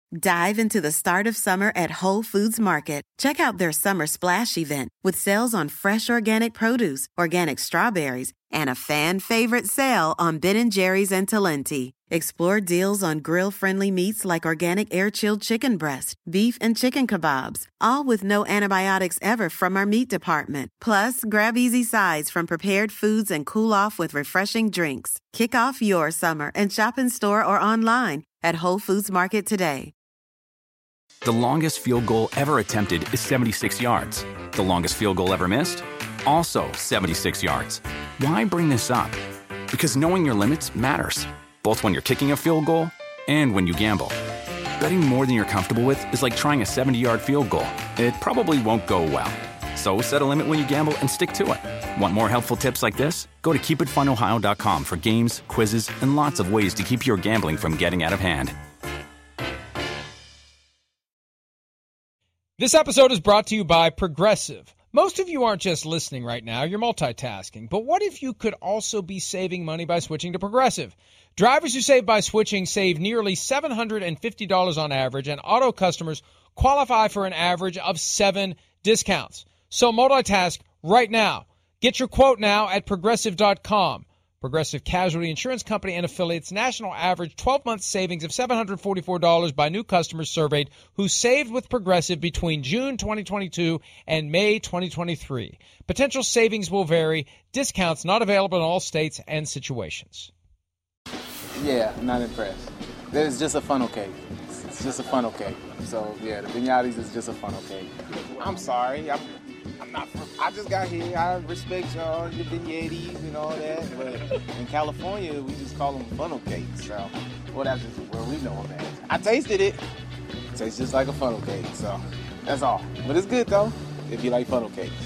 Dive into the start of summer at Whole Foods Market. Check out their Summer Splash event with sales on fresh organic produce, organic strawberries, and a fan-favorite sale on Ben & Jerry's and Talenti. Explore deals on grill-friendly meats like organic air-chilled chicken breast, beef and chicken kebabs, all with no antibiotics ever from our meat department. Plus, grab easy sides from prepared foods and cool off with refreshing drinks. Kick off your summer and shop in store or online at Whole Foods Market today. The longest field goal ever attempted is 76 yards. The longest field goal ever missed? Also 76 yards. Why bring this up? Because knowing your limits matters, both when you're kicking a field goal and when you gamble. Betting more than you're comfortable with is like trying a 70-yard field goal. It probably won't go well. So set a limit when you gamble and stick to it. Want more helpful tips like this? Go to keepitfunohio.com for games, quizzes, and lots of ways to keep your gambling from getting out of hand. This episode is brought to you by Progressive. Most of you aren't just listening right now, you're multitasking. But what if you could also be saving money by switching to Progressive? Drivers who save by switching save nearly $750 on average, and auto customers qualify for an average of 7 discounts. So multitask right now. Get your quote now at Progressive.com. Progressive Casualty Insurance Company and affiliates national average 12-month savings of $744 by new customers surveyed who saved with Progressive between June 2022 and May 2023. Potential savings will vary. Discounts not available in all states and situations. Yeah, I'm not impressed. It's just a funnel cake. It's just a funnel cake. So, yeah, the beignets is just a funnel cake. I'm sorry. I'm not from, I just got here. I respect y'all, your vignettes and all that. But in California, we just call them funnel cakes. So, well, that's just where we know them as. I tasted it. It tastes just like a funnel cake. So, that's all. But it's good, though, if you like funnel cakes.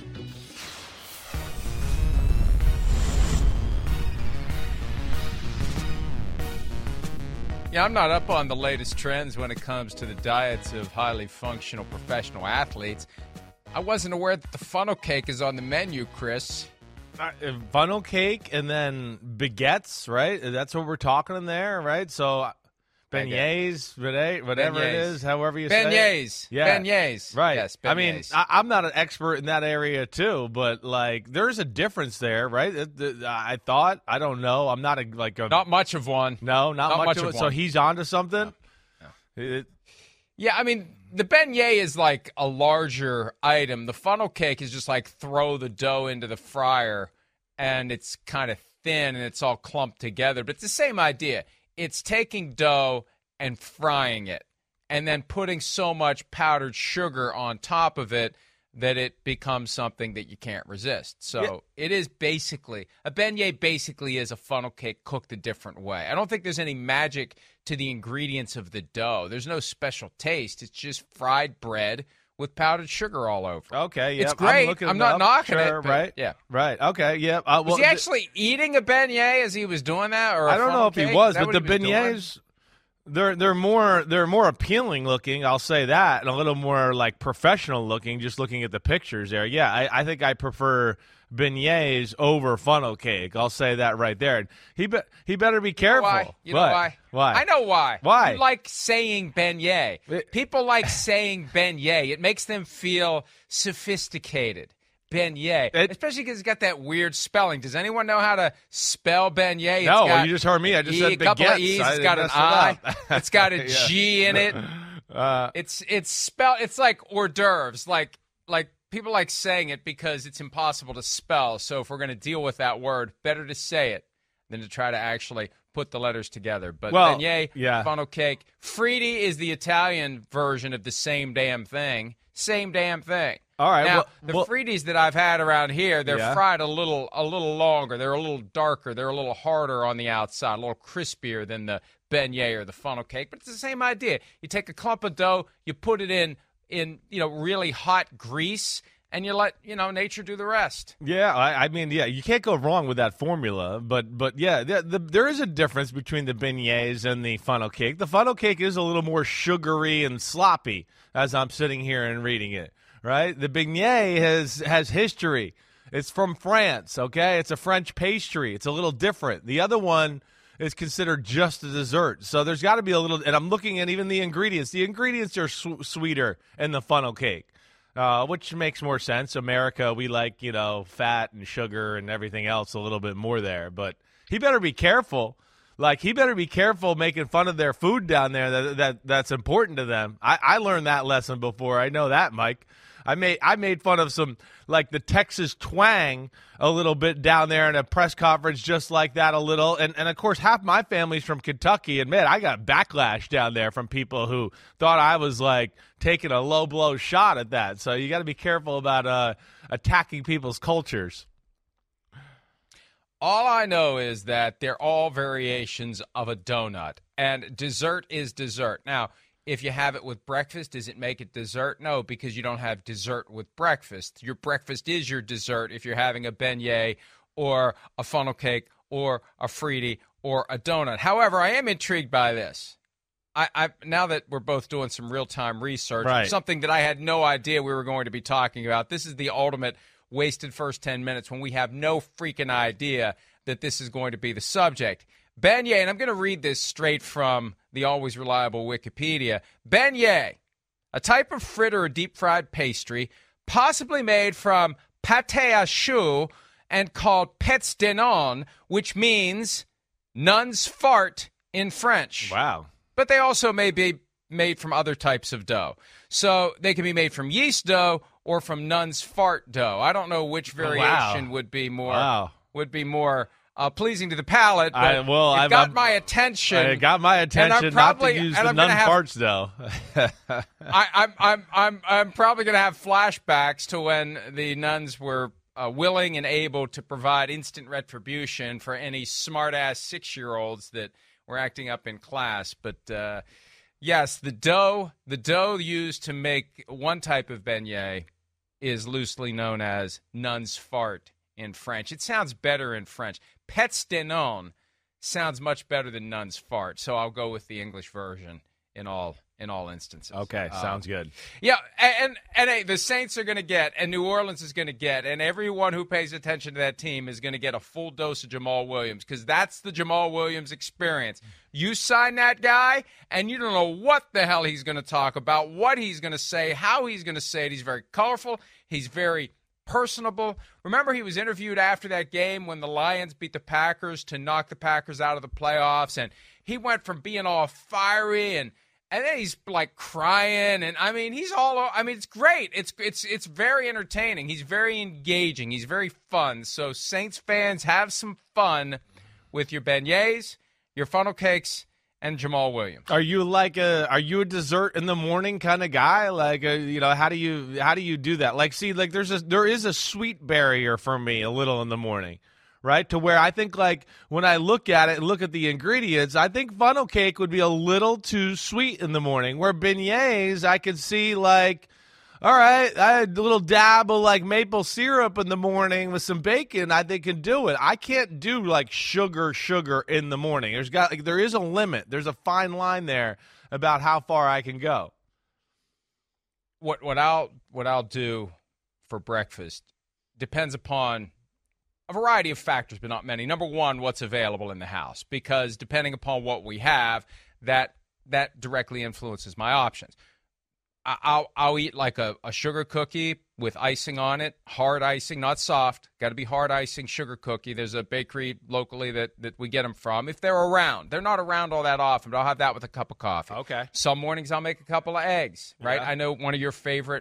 Yeah, I'm not up on the latest trends when it comes to the diets of highly functional professional athletes. I wasn't aware that the funnel cake is on the menu, Chris. Funnel cake and then baguettes, right? That's what we're talking in there, right? So beignets, whatever it is, however you say it. Beignets. Yeah. Beignets. Right. Yes, beignets. I mean, I'm not an expert in that area, too, but, like, there's a difference there, right? I thought. I don't know. I'm not Not much of one. No, not much of it. So he's onto something? No. Yeah, I mean, the beignet is like a larger item. The funnel cake is just like throw the dough into the fryer, and it's kind of thin, and it's all clumped together. But it's the same idea. It's taking dough and frying it, and then putting so much powdered sugar on top of it that it becomes something that you can't resist. So It is basically, a beignet basically is a funnel cake cooked a different way. I don't think there's any magic to the ingredients of the dough. There's no special taste. It's just fried bread with powdered sugar all over. Okay, yeah. It's great. I'm not knocking it. Right? Yeah. Right, okay, yeah. Was he actually eating a beignet as he was doing that? Or I don't know if cake? he was, but the beignets... They're more appealing looking, I'll say that, and a little more like professional looking. Just looking at the pictures there, yeah, I think I prefer beignets over funnel cake. I'll say that right there. And he better be careful. You know why? Why? I know why. Why? You like saying beignet. People like saying beignet. It makes them feel sophisticated. Beignet, especially because it's got that weird spelling. Does anyone know how to spell beignet? No, you just heard me. I just said a couple of E's. It's got an I. It's got a G in it. It's spelled. It's like hors d'oeuvres. Like people like saying it because it's impossible to spell. So if we're going to deal with that word, better to say it than to try to actually put the letters together. But beignet, funnel cake. Fritti is the Italian version of the same damn thing. Same damn thing. All right. Now, the Frittis that I've had around here, they're fried a little longer. They're a little darker. They're a little harder on the outside, a little crispier than the beignet or the funnel cake. But it's the same idea. You take a clump of dough, you put it in really hot grease, and you let nature do the rest. Yeah, I mean, you can't go wrong with that formula. But yeah, there is a difference between the beignets and the funnel cake. The funnel cake is a little more sugary and sloppy as I'm sitting here and reading it. Right? The beignet has history. It's from France, okay? It's a French pastry. It's a little different. The other one is considered just a dessert. So there's got to be a little, and I'm looking at even the ingredients. The ingredients are sweeter in the funnel cake, which makes more sense. America, we like, fat and sugar and everything else a little bit more there. But he better be careful. Like, he better be careful making fun of their food down there that's important to them. I learned that lesson before. I know that, Mike. I made fun of some, like, the Texas twang a little bit down there in a press conference just like that a little. And of course, half my family's from Kentucky. And, man, I got backlash down there from people who thought I was, like, taking a low-blow shot at that. So you got to be careful about attacking people's cultures. All I know is that they're all variations of a donut, and dessert is dessert. Now, if you have it with breakfast, does it make it dessert? No, because you don't have dessert with breakfast. Your breakfast is your dessert if you're having a beignet or a funnel cake or a Friti or a donut. However, I am intrigued by this. I now that we're both doing some real-time research, right, something that I had no idea we were going to be talking about. This is the ultimate wasted first 10 minutes when we have no freaking idea that this is going to be the subject. Beignet, and I'm going to read this straight from the always reliable Wikipedia. Beignet, a type of fritter or deep-fried pastry, possibly made from pâte à choux and called pets de non, which means nun's fart in French. Wow. But they also may be made from other types of dough. So they can be made from yeast dough or from nun's fart dough. I don't know which variation would be more pleasing to the palate. But it got my attention. It got my attention not to use the nun farts dough. I'm probably going to have flashbacks to when the nuns were willing and able to provide instant retribution for any smart-ass 6-year-olds that were acting up in class. But yes, the dough used to make one type of beignet is loosely known as nun's fart in French. It sounds better in French. Pets de non sounds much better than nun's fart, so I'll go with the English version in all instances. Okay, sounds good. Yeah, and hey, the Saints are going to get, and New Orleans is going to get, and everyone who pays attention to that team is going to get a full dose of Jamal Williams, because that's the Jamal Williams experience. You sign that guy, and you don't know what the hell he's going to talk about, what he's going to say, how he's going to say it. He's very colorful. He's very personable. Remember, he was interviewed after that game when the Lions beat the Packers to knock the Packers out of the playoffs, and he went from being all fiery and then he's like crying, and I mean, it's great. It's very entertaining. He's very engaging. He's very fun. So Saints fans, have some fun with your beignets, your funnel cakes, and Jamal Williams. Are you a dessert in the morning kind of guy? Like, how do you do that? Like, see, like there is a sweet barrier for me a little in the morning. Right, to where I think, like, when I look at it and look at the ingredients, I think funnel cake would be a little too sweet in the morning. Where beignets, I could see, like, all right, I had a little dab of, like, maple syrup in the morning with some bacon, I think can do it. I can't do, like, sugar in the morning. There is a limit. There's a fine line there about how far I can go. What I'll do for breakfast depends upon a variety of factors, but not many. Number one, what's available in the house, because depending upon what we have, that directly influences my options. I'll eat like a sugar cookie with icing on it, hard icing, not soft. Got to be hard icing sugar cookie. There's a bakery locally that we get them from. If they're around, they're not around all that often, but I'll have that with a cup of coffee. Okay. Some mornings I'll make a couple of eggs. Right. Yeah. I know one of your favorite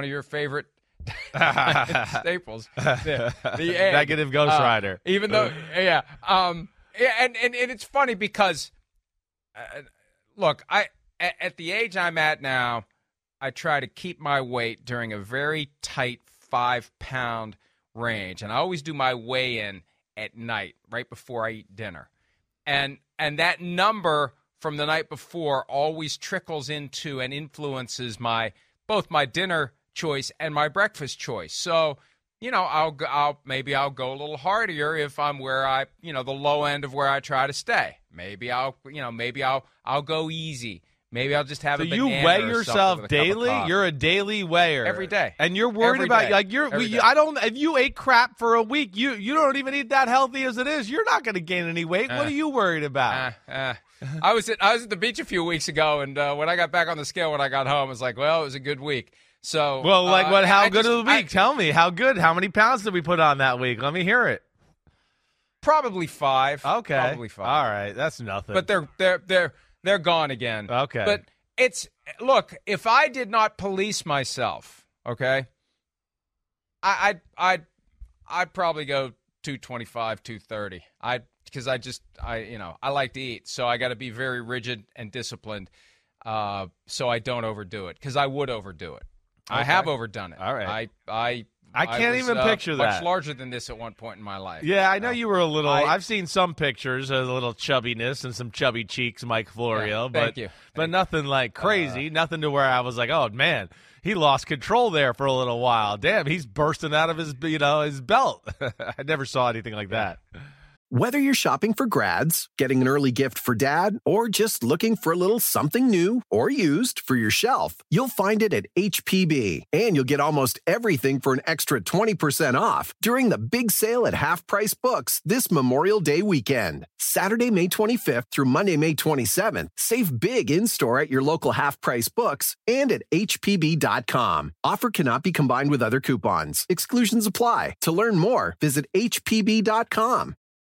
staples, the egg. Negative Ghost Rider. Even though, and it's funny because, look, at the age I'm at now, I try to keep my weight during a very tight 5-pound range, and I always do my weigh-in at night, right before I eat dinner, and that number from the night before always trickles into and influences both my dinner choice and my breakfast choice. So, I'll go a little hardier if I'm where the low end of where I try to stay. Maybe I'll go easy. Maybe I'll just have so a banana. You weigh or yourself with a cup of daily? coffee. You're a daily weigher. Every day. And you're worried Every about day. like Every day. I don't if you ate crap for a week, you don't even eat that healthy as it is. You're not going to gain any weight. What are you worried about? I was at the beach a few weeks ago, and when I got back on the scale when I got home, I was like, well, it was a good week. So well, like what? How good of the week? Tell me how good. How many pounds did we put on that week? Let me hear it. Probably 5. Okay, probably 5. All right, that's nothing. But they're gone again. Okay, but look. If I did not police myself, okay, I'd probably go 225, 230. Because I like to eat, so I got to be very rigid and disciplined, so I don't overdo it. Because I would overdo it. Okay. I have overdone it. All right. I can't was, even picture that. Much larger than this at one point in my life. Yeah, I know you were a little. I've seen some pictures of a little chubbiness and some chubby cheeks, Mike Florio. Yeah, thank you. But nothing like crazy. Nothing to where I was like, oh man, he lost control there for a little while. Damn, he's bursting out of his belt. I never saw anything like that. Whether you're shopping for grads, getting an early gift for dad, or just looking for a little something new or used for your shelf, you'll find it at HPB. And you'll get almost everything for an extra 20% off during the big sale at Half Price Books this Memorial Day weekend. Saturday, May 25th through Monday, May 27th. Save big in-store at your local Half Price Books and at HPB.com. Offer cannot be combined with other coupons. Exclusions apply. To learn more, visit HPB.com.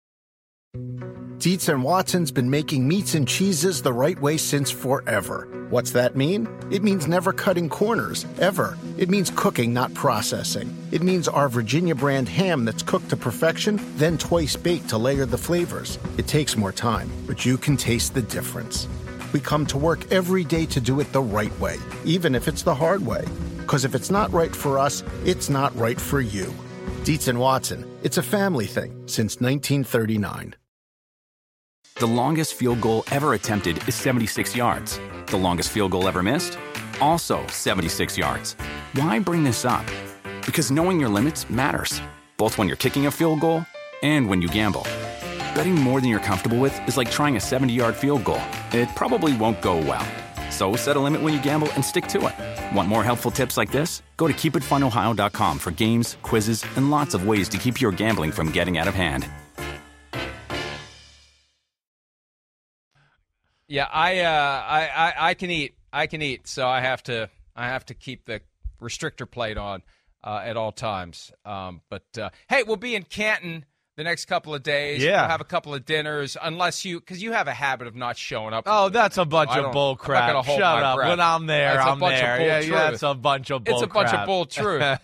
Dietz & Watson's been making meats and cheeses the right way since forever. What's that mean? It means never cutting corners, ever. It means cooking, not processing. It means our Virginia brand ham that's cooked to perfection, then twice baked to layer the flavors. It takes more time, but you can taste the difference. We come to work every day to do it the right way, even if it's the hard way. Because if it's not right for us, it's not right for you. Dietz & Watson, it's a family thing since 1939. The longest field goal ever attempted is 76 yards. The longest field goal ever missed? Also 76 yards. Why bring this up? Because knowing your limits matters, both when you're kicking a field goal and when you gamble. Betting more than you're comfortable with is like trying a 70-yard field goal. It probably won't go well. So set a limit when you gamble and stick to it. Want more helpful tips like this? Go to keepitfunohio.com for games, quizzes, and lots of ways to keep your gambling from getting out of hand. Yeah, I can eat. I can eat, so I have to keep the restrictor plate on at all times. But hey, we'll be in Canton the next couple of days. Yeah. We'll have a couple of dinners, because you have a habit of not showing up. Oh, that's a bunch of bull crap. Shut up. When I'm there, I'm there. Yeah, that's a bunch of bull crap. It's a bunch of bull truth.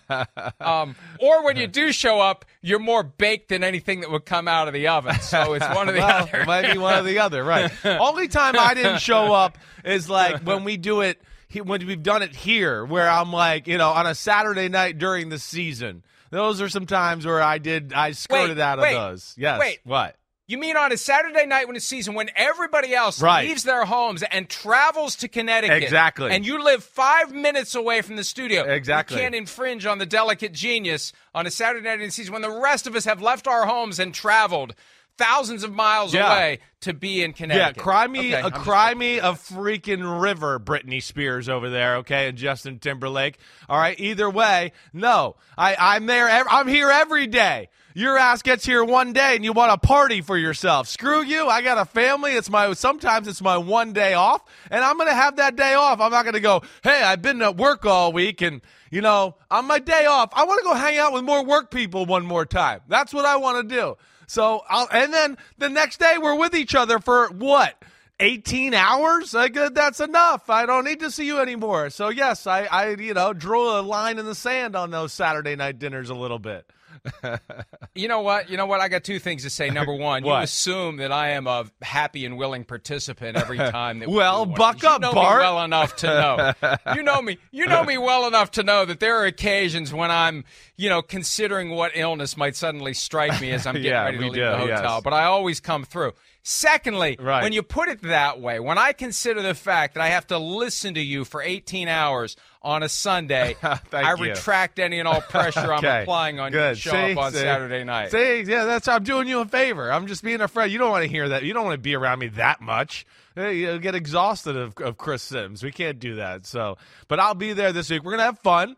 Or when you do show up, you're more baked than anything that would come out of the oven. So it's one or the other. It might be one or the other, right. Only time I didn't show up is like when we do it, when we've done it here, where I'm like, on a Saturday night during the season. Those are some times where I skirted out of those. Yes. Wait. What? You mean on a Saturday night when it's season, when everybody else leaves their homes and travels to Connecticut. Exactly. And you live 5 minutes away from the studio. Exactly. You can't infringe on the delicate genius on a Saturday night in the season when the rest of us have left our homes and traveled thousands of miles away to be in Connecticut. Yeah, cry me a freaking river, Britney Spears over there, okay, and Justin Timberlake. All right, either way, no, I'm there. I'm here every day. Your ass gets here one day and you want to party for yourself. Screw you. I got a family. Sometimes it's my one day off, and I'm going to have that day off. I'm not going to go, hey, I've been at work all week, and, on my day off, I want to go hang out with more work people one more time. That's what I want to do. So, and then the next day we're with each other for what? 18 hours? That's enough. I don't need to see you anymore. So yes, I drew a line in the sand on those Saturday night dinners a little bit. You know what? I got two things to say. Number one, you assume that I am a happy and willing participant every time that buck up, Bart. You know me well enough to know. You know me well enough to know that there are occasions when I'm, considering what illness might suddenly strike me as I'm getting ready to leave the hotel. Yes. But I always come through. Secondly, Right. when you put it that way, when I consider the fact that I have to listen to you for 18 hours on a Sunday, I you. retract any and all pressure I'm Okay. applying on you Good. to show up on Saturday night. See, yeah, I'm doing you a favor. I'm just being a friend. You don't want to hear that. You don't want to be around me that much. You'll get exhausted of Chris Sims. We can't do that. So, but I'll be there this week. We're gonna have fun.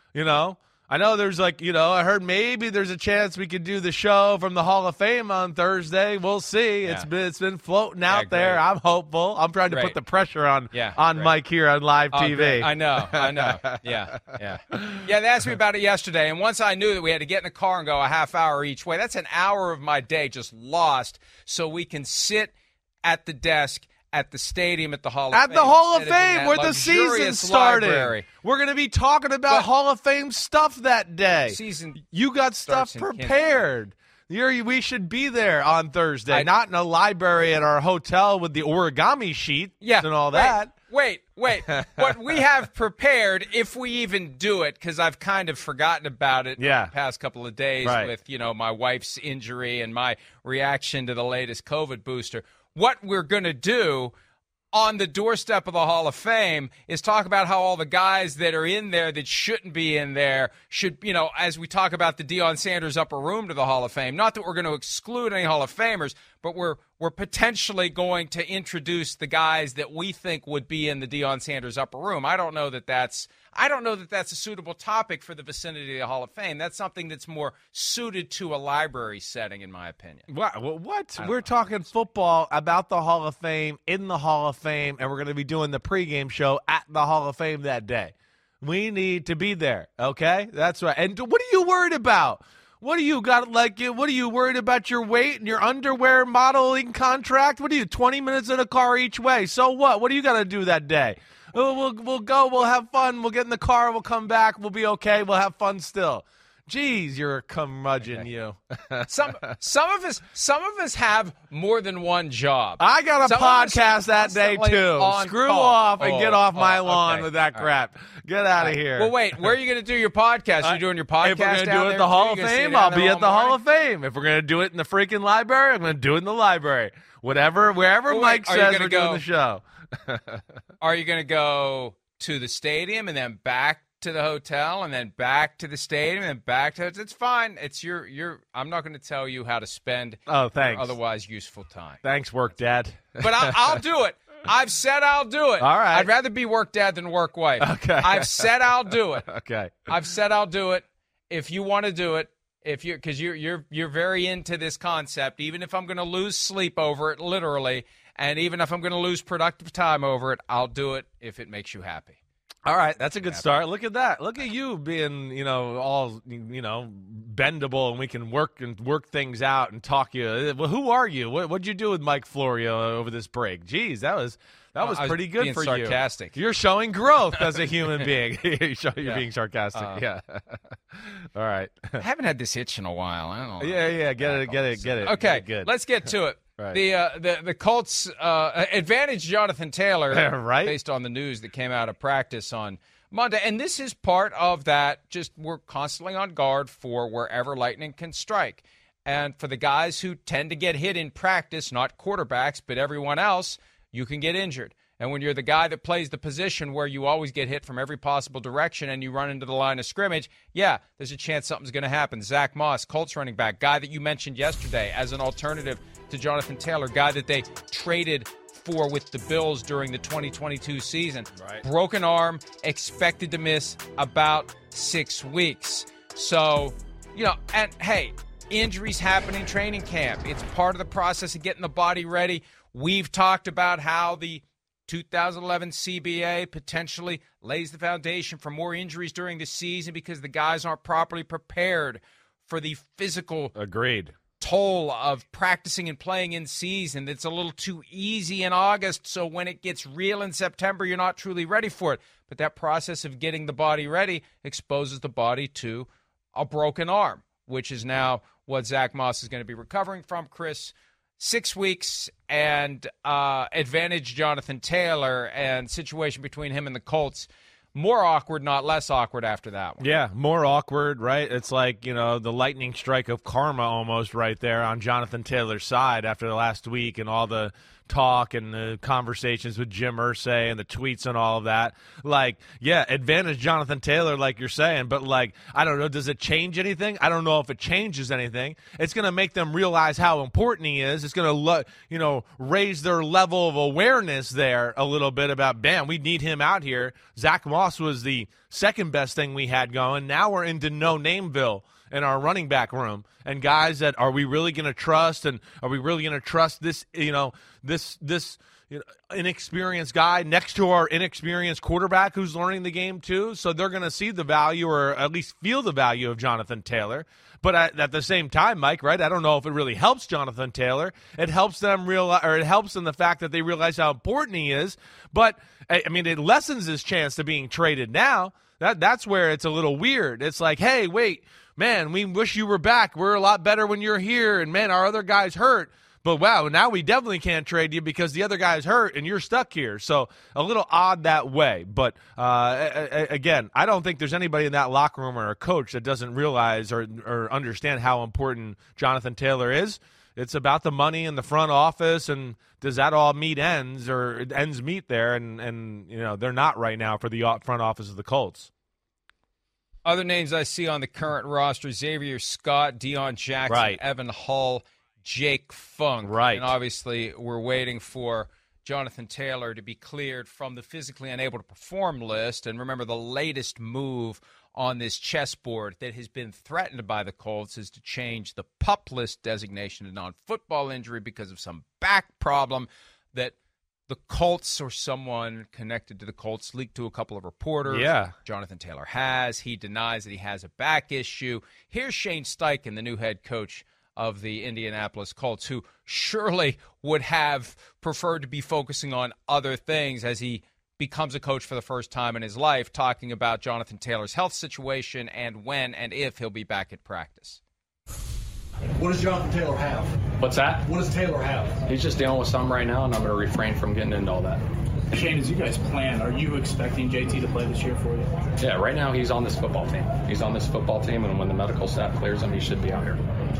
I know there's I heard maybe there's a chance we could do the show from the Hall of Fame on Thursday. We'll see. Yeah. It's been floating out there. great. I'm hopeful. I'm trying to Great. put the pressure on Great. Mike here on live Oh, TV. great. I know. Yeah. They asked me about it yesterday, and once I knew that we had to get in the car and go a half hour each way, that's an hour of my day just lost so we can sit at the desk at the stadium at the Hall of Fame. At the Hall of instead in Fame, that where the season luxurious started. library. We're going to be talking about Hall of Fame stuff that day. Season You got stuff starts in prepared. We should be there on Thursday, not in a library at our hotel with the origami sheet and all that. Wait. What we have prepared, if we even do it, because I've kind of forgotten about it the past couple of days with, my wife's injury and my reaction to the latest COVID booster. What we're going to do on the doorstep of the Hall of Fame is talk about how all the guys that are in there that shouldn't be in there should, as we talk about the Deion Sanders upper room to the Hall of Fame, not that we're going to exclude any Hall of Famers, but we're potentially going to introduce the guys that we think would be in the Deion Sanders upper room. I don't know that that's a suitable topic for the vicinity of the Hall of Fame. That's something that's more suited to a library setting, in my opinion. What? We're talking football about the Hall of Fame, in the Hall of Fame, and we're going to be doing the pregame show at the Hall of Fame that day. We need to be there, okay? That's right. And what are you worried about? What do you got? What are you worried about your weight and your underwear modeling contract? What are you, 20 minutes in a car each way? So what? What do you got to do that day? We'll go. We'll have fun. We'll get in the car. We'll come back. We'll be okay. We'll have fun still. Jeez, you're a curmudgeon, you. Some of us have more than one job. I got a podcast that day too. Screw off and get off my lawn with that crap. Get out of here. Well, wait. Where are you going to do your podcast? You're doing your podcast If we're going to down do it there at the Hall of too? You gonna Fame, sit I'll down be there at the all Hall morning? of Fame. If we're going to do it in the freaking library, I'm going to do it in the library. Wherever Mike says we're doing the show. Are you going to go to the stadium and then back to the hotel and then back to the stadium and then back to it's fine. It's your I'm not going to tell you how to spend thanks. Otherwise useful time. Thanks, work dad. But I'll do it. I've said I'll do it. All right. I'd rather be work dad than work wife. Okay. I've said I'll do it. Okay. I've said I'll do it. If you want to do it, because you're very into this concept, even if I'm going to lose sleep over it, literally, and even if I'm going to lose productive time over it, I'll do it if it makes you happy. All right, that's a good start. Look at that. Look at you being, all, bendable, and we can work things out and talk you. Well, who are you? What'd you do with Mike Florio over this break? Geez, that was pretty good for sarcastic. you. You're showing growth as a human being. You're being sarcastic. Yeah. All right. I haven't had this itch in a while. I don't know. Yeah. Get it. Okay, good. Let's get to it. Right. The Colts advantage Jonathan Taylor, right? Based on the news that came out of practice on Monday. And this is part of that, just we're constantly on guard for wherever lightning can strike. And for the guys who tend to get hit in practice, not quarterbacks, but everyone else, you can get injured. And when you're the guy that plays the position where you always get hit from every possible direction and you run into the line of scrimmage, there's a chance something's going to happen. Zach Moss, Colts running back, guy that you mentioned yesterday as an alternative to Jonathan Taylor, guy that they traded for with the Bills during the 2022 season. Right. Broken arm, expected to miss about 6 weeks. So, and hey, injuries happen in training camp. It's part of the process of getting the body ready. We've talked about how the 2011 CBA potentially lays the foundation for more injuries during the season because the guys aren't properly prepared for the physical toll of practicing and playing in season. It's a little too easy in August, so when it gets real in September, you're not truly ready for it. But that process of getting the body ready exposes the body to a broken arm, which is now what Zach Moss is going to be recovering from, Chris. 6 weeks and advantage Jonathan Taylor and situation between him and the Colts more awkward, not less awkward after that one. Yeah, more awkward, right? It's like, the lightning strike of karma almost right there on Jonathan Taylor's side after the last week and all the talk and the conversations with Jim Irsay and the tweets and all of that. Like, yeah, advantage Jonathan Taylor, like you're saying, but, like, I don't know, does it change anything? I don't know if it changes anything. It's going to make them realize how important he is. It's going to, raise their level of awareness there a little bit about, bam, we need him out here. Zach Moss was the second best thing we had going. Now we're into no-nameville in our running back room, and guys that are we really going to trust, and are we really going to trust this, this inexperienced guy next to our inexperienced quarterback who's learning the game too? So they're going to see the value, or at least feel the value of Jonathan Taylor. But at the same time, Mike, right? I don't know if it really helps Jonathan Taylor. It helps them realize, or it helps in the fact that they realize how important he is. But I mean, it lessens his chance to being traded now. That's where it's a little weird. It's like, hey, wait. Man, we wish you were back. We're a lot better when you're here. And, man, our other guy's hurt. But, wow, now we definitely can't trade you because the other guy's hurt and you're stuck here. So a little odd that way. But, again, I don't think there's anybody in that locker room or a coach that doesn't realize or understand how important Jonathan Taylor is. It's about the money in the front office, and does that all meet ends, or ends meet there? And they're not right now for the front office of the Colts. Other names I see on the current roster: Xavier Scott, Deion Jackson, right. Evan Hull, Jake Funk. Right. And obviously we're waiting for Jonathan Taylor to be cleared from the physically unable to perform list. And remember, the latest move on this chessboard that has been threatened by the Colts is to change the PUP list designation to non-football injury because of some back problem that the Colts or someone connected to the Colts leaked to a couple of reporters. Yeah. Jonathan Taylor has. He denies that he has a back issue. Here's Shane Steichen, the new head coach of the Indianapolis Colts, who surely would have preferred to be focusing on other things as he becomes a coach for the first time in his life, talking about Jonathan Taylor's health situation and when and if he'll be back at practice. What does Jonathan Taylor have? What's that? What does Taylor have? He's just dealing with something right now, and I'm going to refrain from getting into all that. Shane, as you guys plan, are you expecting JT to play this year for you? Yeah, right now he's on this football team. He's on this football team, and when the medical staff clears him, he should be out here.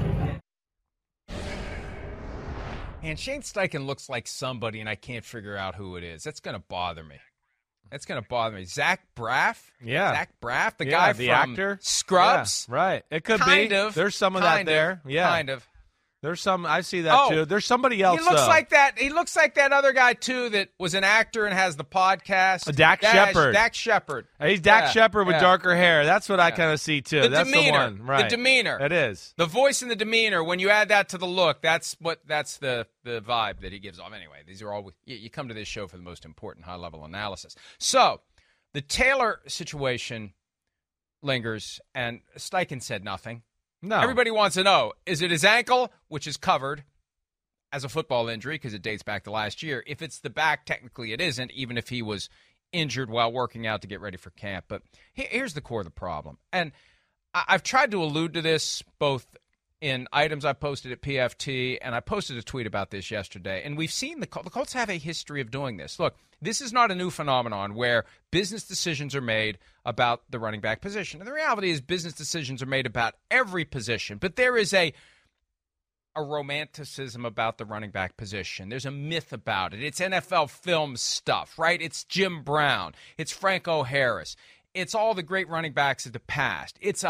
And Shane Steichen looks like somebody, and I can't figure out who it is. That's going to bother me. That's going to bother me. Zach Braff? Yeah. Zach Braff, the guy the from actor. Scrubs? Yeah, right. It could kind be. Of, There's some of that there. Yeah. Kind of. There's some. I see that too. There's somebody else. He looks like that. He looks like that other guy too that was an actor and has the podcast. Dak Shepard. Dak Shepard. He's Dak Shepard with darker hair. That's what I kind of see too. That's demeanor, the one. Right. The demeanor. It is. The voice and the demeanor. When you add that to the look, that's the vibe that he gives off. Anyway, these are all. You come to this show for the most important high level analysis. So the Taylor situation lingers, and Steichen said nothing. No. Everybody wants to know, is it his ankle, which is covered as a football injury because it dates back to last year? If it's the back, technically it isn't, even if he was injured while working out to get ready for camp. But here's the core of the problem. And I've tried to allude to this both in items I posted at PFT, and I posted a tweet about this yesterday. And we've seen the Colts have a history of doing this. Look, this is not a new phenomenon where business decisions are made about the running back position. And the reality is business decisions are made about every position. But there is a romanticism about the running back position. There's a myth about it. It's NFL film stuff, right? It's Jim Brown. It's Franco Harris. It's all the great running backs of the past. It's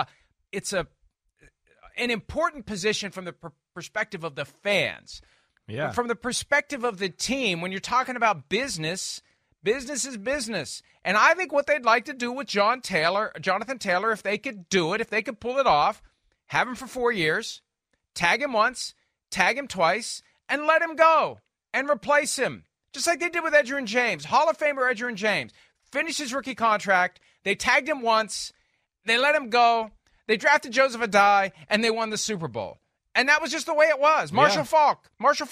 an important position from the perspective of the fans. Yeah. But from the perspective of the team, when you're talking about business is business. And I think what they'd like to do with Jonathan Taylor, if they could do it, if they could pull it off, have him for 4 years, tag him once, tag him twice, and let him go and replace him. Just like they did with Edgerrin James. Hall of Famer Edgerrin James. Finished his rookie contract. They tagged him once. They let him go. They drafted Joseph Adai, and they won the Super Bowl. And that was just the way it was. Marshall Faulk,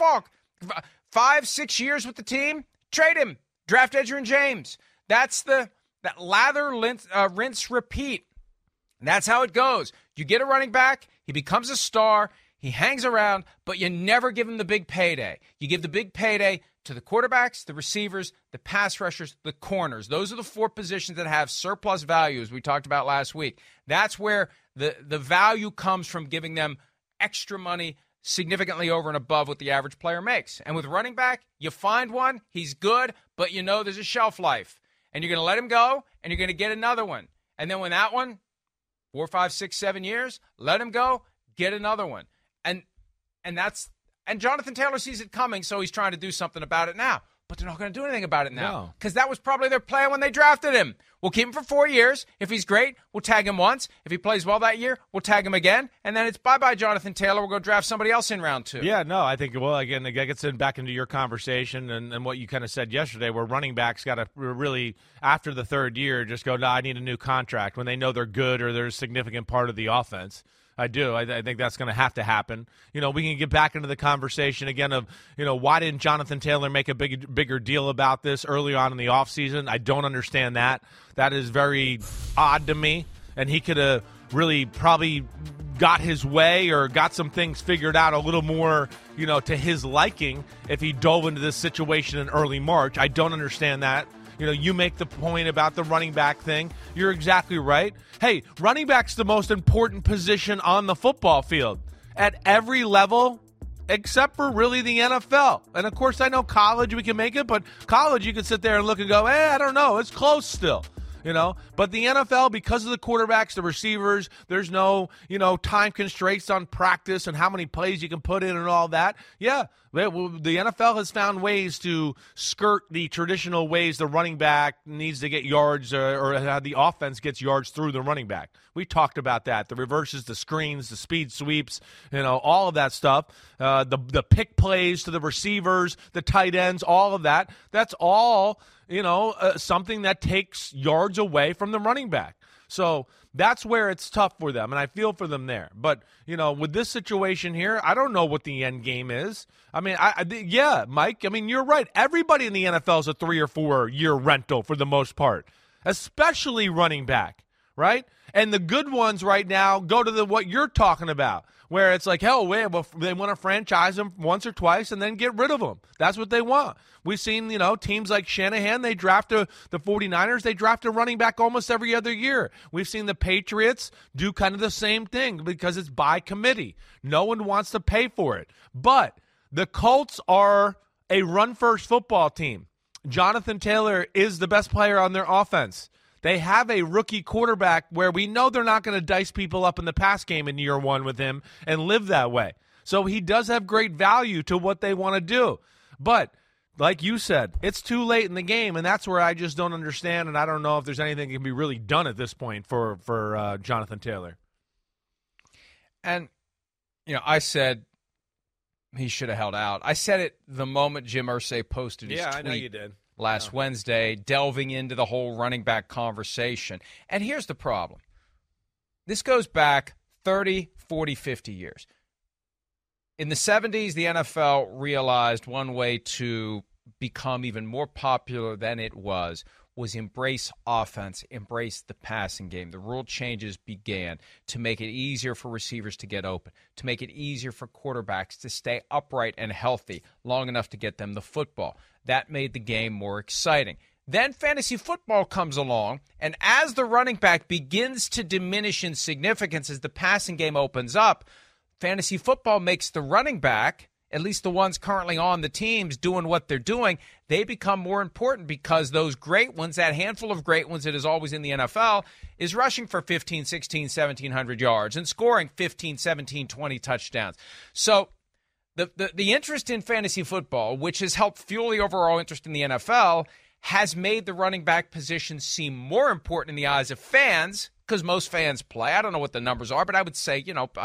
5-6 years with the team, trade him, draft Edgerrin James. That's that lather, rinse, repeat. That's how it goes. You get a running back, he becomes a star, He hangs around, but you never give him the big payday. You give the big payday to the quarterbacks, the receivers, the pass rushers, the corners. Those are the 4 positions that have surplus value, as we talked about last week. That's where the value comes from, giving them extra money significantly over and above what the average player makes. And with running back, you find one, he's good, but you know there's a shelf life. And you're going to let him go, and you're going to get another one. And then when that one, 4, 5, 6, 7 years, let him go, get another one. And Jonathan Taylor sees it coming, so he's trying to do something about it now. But they're not going to do anything about it now, because that was probably their plan when they drafted him. We'll keep him for 4 years. If he's great, we'll tag him once. If he plays well that year, we'll tag him again. And then it's bye-bye, Jonathan Taylor. We'll go draft somebody else in round 2. Yeah, no, I think, well, again, it gets back into your conversation and what you kind of said yesterday, where running backs got to really, after the 3rd year, just go, I need a new contract, when they know they're good or they're a significant part of the offense. I do. I think that's going to happen. We can get back into the conversation again of, why didn't Jonathan Taylor make a bigger deal about this early on in the offseason? I don't understand that. That is very odd to me. And he could have really probably got his way or got some things figured out a little more, to his liking if he dove into this situation in early March. I don't understand that. You make the point about the running back thing. You're exactly right. Hey, running back's the most important position on the football field at every level except for really the NFL. And, of course, I know college we can make it, but college you can sit there and look and go, I don't know. It's close still. But the NFL, because of the quarterbacks, the receivers, there's no, time constraints on practice and how many plays you can put in and all that. Yeah, the NFL has found ways to skirt the traditional ways the running back needs to get yards or how the offense gets yards through the running back. We talked about that. The reverses, the screens, the speed sweeps, all of that stuff. The pick plays to the receivers, the tight ends, all of that. That's all something that takes yards away from the running back. So that's where it's tough for them, and I feel for them there. But, with this situation here, I don't know what the end game is. I mean, Mike, you're right. Everybody in the NFL is a 3 or 4 year rental for the most part, especially running back, right? And the good ones right now go to what you're talking about, where it's like, hell, they want to franchise them once or twice and then get rid of them. That's what they want. We've seen, teams like Shanahan, they draft the 49ers, they draft a running back almost every other year. We've seen the Patriots do kind of the same thing because it's by committee. No one wants to pay for it. But the Colts are a run-first football team. Jonathan Taylor is the best player on their offense. They have a rookie quarterback where we know they're not going to dice people up in the pass game in year 1 with him and live that way. So he does have great value to what they want to do. But like you said, it's too late in the game, and that's where I just don't understand, and I don't know if there's anything that can be really done at this point for Jonathan Taylor. And, I said he should have held out. I said it the moment Jim Irsay posted his tweet. Yeah, I know you did. Last Wednesday, delving into the whole running back conversation. And here's the problem. This goes back 30, 40, 50 years. In the 70s, the NFL realized one way to become even more popular than it was embrace offense, embrace the passing game. The rule changes began to make it easier for receivers to get open, to make it easier for quarterbacks to stay upright and healthy long enough to get them the football. That made the game more exciting. Then fantasy football comes along, and as the running back begins to diminish in significance as the passing game opens up, fantasy football makes the running back, at least the ones currently on the teams doing what they're doing, they become more important because those great ones, that handful of great ones that is always in the NFL, is rushing for 15, 16, 1,700 yards and scoring 15, 17, 20 touchdowns. So the interest in fantasy football, which has helped fuel the overall interest in the NFL, has made the running back position seem more important in the eyes of fans because most fans play. I don't know what the numbers are, but I would say,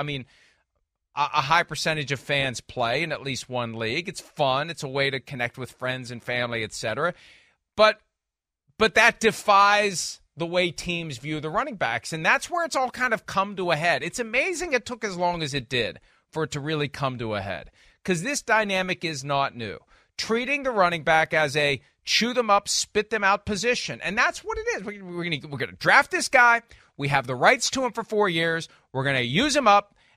a high percentage of fans play in at least one league. It's fun. It's a way to connect with friends and family, etc. But that defies the way teams view the running backs, and that's where it's all kind of come to a head. It's amazing it took as long as it did for it to really come to a head because this dynamic is not new. Treating the running back as a chew them up, spit them out position, and that's what it is. We're going to draft this guy. We have the rights to him for 4 years. We're going to use him up.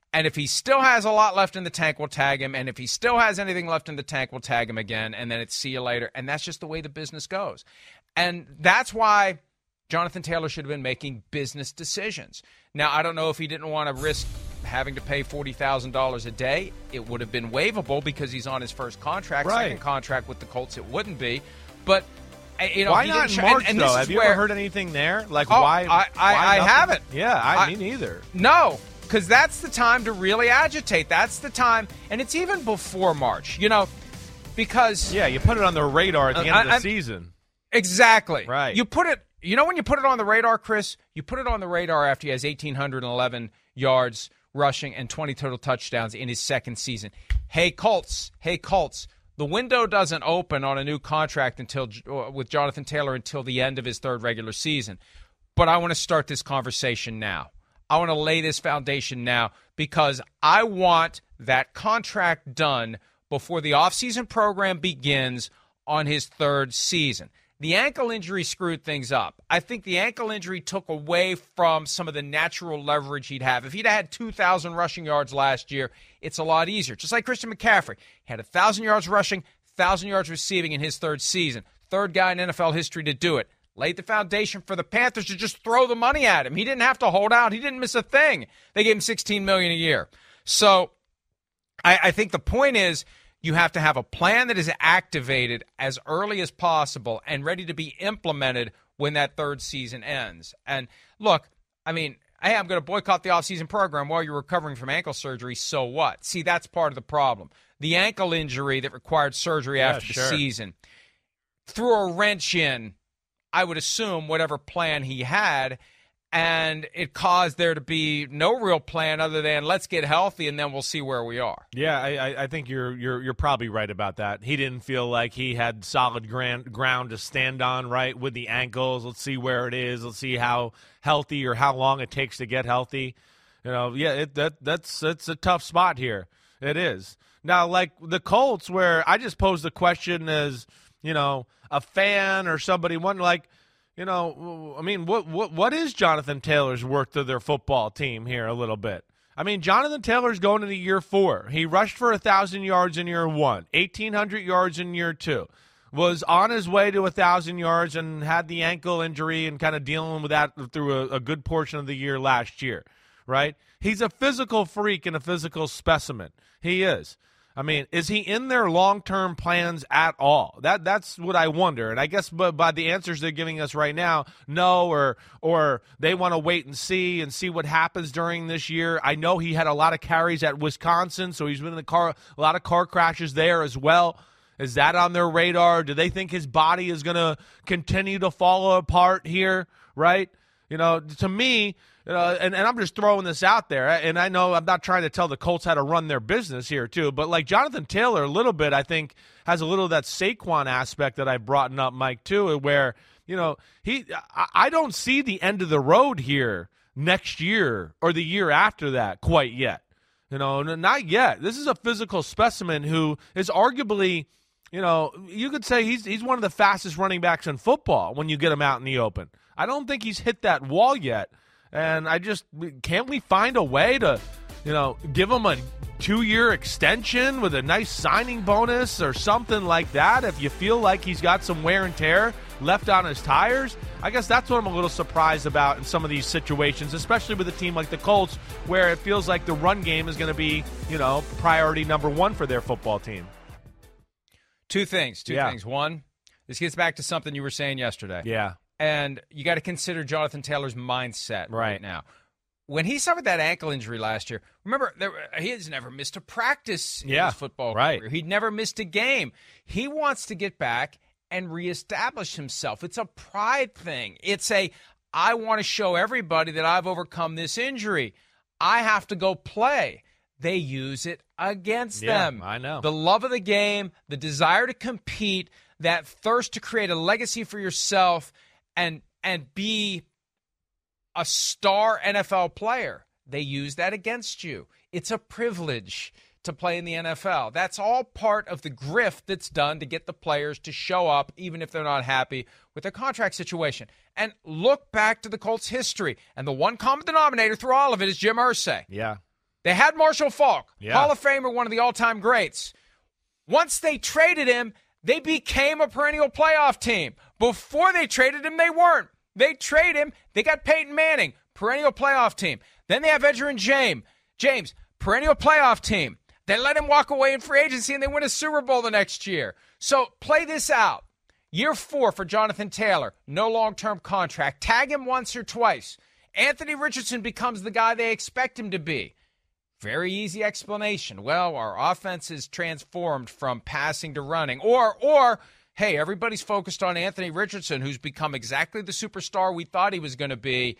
And if he still has a lot left in the tank, we'll tag him. And if he still has anything left in the tank, we'll tag him again. And then it's see you later. And that's just the way the business goes. And that's why Jonathan Taylor should have been making business decisions. Now, I don't know if he didn't want to risk having to pay $40,000 a day. It would have been waivable because he's on his first contract. Right. Second contract with the Colts, it wouldn't be. But, why not in March, though? Have you ever heard anything there? Like, why? I haven't. Yeah, me neither. No. Because that's the time to really agitate. That's the time, and it's even before March, because... Yeah, you put it on the radar at the end of the season. Exactly. Right. You put it, when you put it on the radar, Chris, you put it on the radar after he has 1,811 yards rushing and 20 total touchdowns in his second season. Hey, Colts, the window doesn't open on a new contract with Jonathan Taylor until the end of his third regular season. But I want to start this conversation now. I want to lay this foundation now because I want that contract done before the offseason program begins on his third season. The ankle injury screwed things up. I think the ankle injury took away from some of the natural leverage he'd have. If he'd had 2,000 rushing yards last year, it's a lot easier. Just like Christian McCaffrey. He had 1,000 yards rushing, 1,000 yards receiving in his third season. Third guy in NFL history to do it. Laid the foundation for the Panthers to just throw the money at him. He didn't have to hold out. He didn't miss a thing. They gave him $16 million a year. So I think the point is you have to have a plan that is activated as early as possible and ready to be implemented when that third season ends. And look, hey, I'm going to boycott the offseason program while you're recovering from ankle surgery. So what? See, that's part of the problem. The ankle injury that required surgery after the season threw a wrench in, I would assume, whatever plan he had, and it caused there to be no real plan other than let's get healthy and then we'll see where we are. Yeah, I think you're probably right about that. He didn't feel like he had solid ground to stand on, right, with the ankles. Let's see where it is. Let's see how healthy or how long it takes to get healthy. That's a tough spot here. It is. Now, like the Colts, where I just posed the question as, a fan or somebody wondering, like, what is Jonathan Taylor's worth to their football team here a little bit? Jonathan Taylor's going into year 4. He rushed for 1,000 yards in year 1, 1,800 yards in year 2, was on his way to 1,000 yards and had the ankle injury and kind of dealing with that through a good portion of the year last year, right? He's a physical freak and a physical specimen. He is. Is he in their long-term plans at all? That's what I wonder. And I guess by the answers they're giving us right now, no, or they want to wait and see what happens during this year. I know he had a lot of carries at Wisconsin, so he's been in a lot of car crashes there as well. Is that on their radar? Do they think his body is going to continue to fall apart here, right? To me, and I'm just throwing this out there, and I know I'm not trying to tell the Colts how to run their business here too, but like Jonathan Taylor a little bit, I think, has a little of that Saquon aspect that I brought up, Mike, too, where, I don't see the end of the road here next year or the year after that quite yet. Not yet. This is a physical specimen who is arguably, you could say he's one of the fastest running backs in football when you get him out in the open. I don't think he's hit that wall yet. And can't we find a way to, give him a 2-year extension with a nice signing bonus or something like that if you feel like he's got some wear and tear left on his tires? I guess that's what I'm a little surprised about in some of these situations, especially with a team like the Colts where it feels like the run game is going to be, priority number 1 for their football team. Two things. One, this gets back to something you were saying yesterday. Yeah. And you got to consider Jonathan Taylor's mindset right now. When he suffered that ankle injury last year, remember, he has never missed a practice in his football career. He'd never missed a game. He wants to get back and reestablish himself. It's a pride thing. It's I want to show everybody that I've overcome this injury. I have to go play. They use it against them. I know. The love of the game, the desire to compete, that thirst to create a legacy for yourself, and be a star NFL player. They use that against you. It's a privilege to play in the NFL. That's all part of the grift that's done to get the players to show up, even if they're not happy with their contract situation. And look back to the Colts' history, and the one common denominator through all of it is Jim Irsay. Yeah. They had Marshall Faulk, Yeah. Hall of Famer, one of the all-time greats. Once they traded him, they became a perennial playoff team. Before they traded him, they weren't. They trade him, they got Peyton Manning, perennial playoff team. Then they have Edgerrin James, perennial playoff team. They let him walk away in free agency, and they win a Super Bowl the next year. So play this out. Year 4 for Jonathan Taylor, no long-term contract. Tag him once or twice. Anthony Richardson becomes the guy they expect him to be. Very easy explanation. Well, our offense is transformed from passing to running. Or hey, everybody's focused on Anthony Richardson, who's become exactly the superstar we thought he was going to be.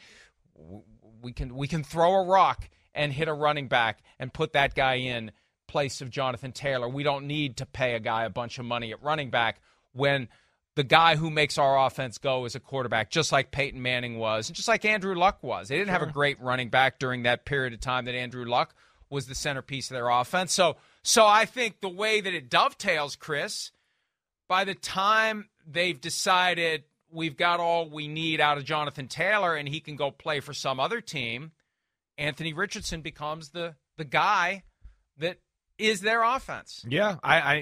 We can throw a rock and hit a running back and put that guy in place of Jonathan Taylor. We don't need to pay a guy a bunch of money at running back when the guy who makes our offense go is a quarterback, just like Peyton Manning was, and just like Andrew Luck was. They didn't have a great running back during that period of time that Andrew Luck was the centerpiece of their offense. So I think the way that it dovetails, Chris, by the time they've decided we've got all we need out of Jonathan Taylor and he can go play for some other team, Anthony Richardson becomes the guy that is their offense. Yeah,